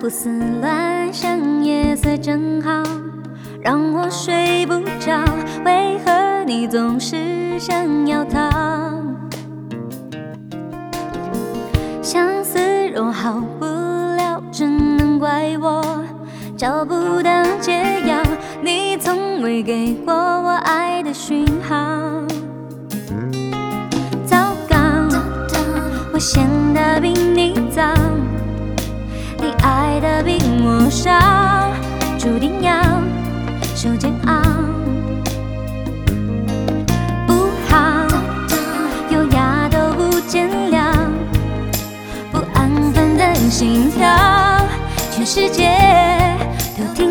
胡思乱想，夜色正好，让我睡不着。为何你总是想要逃？相思若好不了，只能怪我找不到解药。你从未给过我爱的讯号。糟糕，我陷得比你早，你爱的比我少，注定要受煎熬。不好，优雅都不见了，不安分的心跳，全世界都听